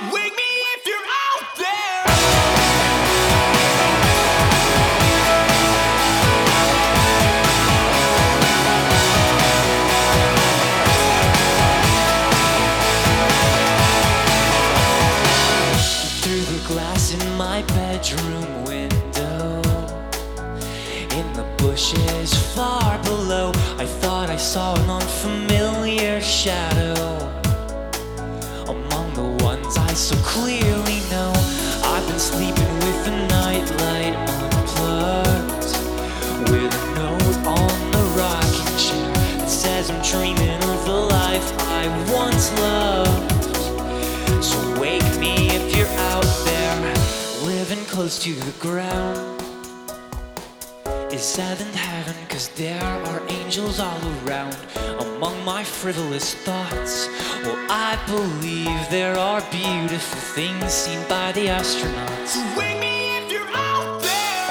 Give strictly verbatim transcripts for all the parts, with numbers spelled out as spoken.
Wake me if you're out there. Through the glass in my bedroom window, in the bushes far below, I thought I saw an unfamiliar shadow among the ones I so clearly know. I've been sleeping with the nightlight unplugged, with a note on the rocking chair that says I'm dreaming of the life I once loved. So wake me if you're out there, living close to the ground. Is seventh heaven, cause there are angels all around. Among my frivolous thoughts, well, I believe there are beautiful things seen by the astronauts. Wake me if you're out there.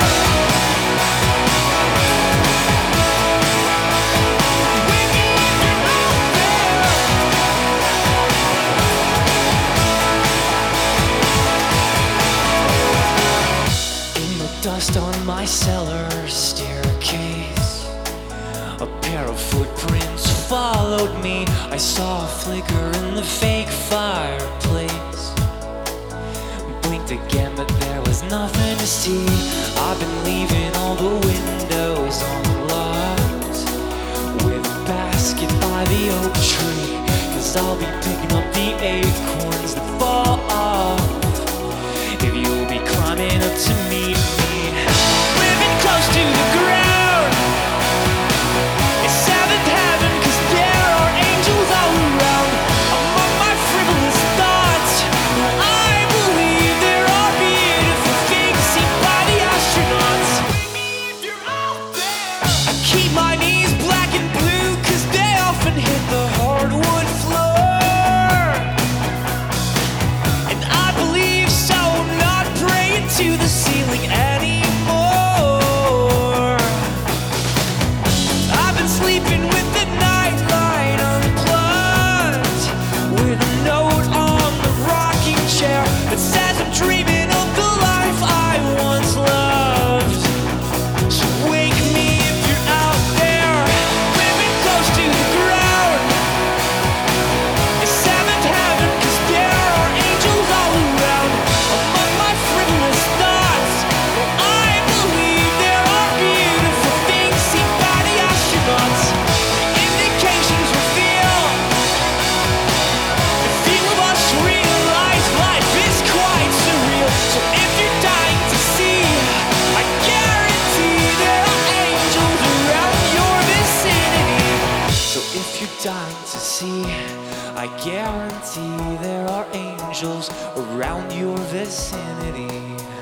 Wake me if you're out In the dust on my cellar staircase, a pair of footprints followed me. I saw a flicker in the fake fireplace. Blinked again, but there was nothing to see. I've been leaving all the windows unlocked, with a basket by the oak tree, cause I'll be picking up the acorns that fall off if you'll be climbing up to meet me. Living close to the ground, it's seventh heaven, cause there are angels all around. Among my frivolous thoughts, I believe there are beautiful things seen by the astronauts. Wake me if you're out there. I keep my knees black and blue, cause they often hit the hardwood floor. And I believe so, I'm not praying to the ceiling anymore. I've been sleeping with the nightlight unplugged, with a note on the rocking chair that says I'm dreaming of the life I once loved. So wake me if you're out there, living close to the ground. It's seventh heaven, cause there are angels all around. Among my frivolous thoughts, well, I believe there are beautiful things seen by the astronauts. The indications reveal the feel of us realize life is quite surreal. So if you're dying to see, I guarantee there are angels around your vicinity. So if you're dying to see, I guarantee there are angels around your vicinity.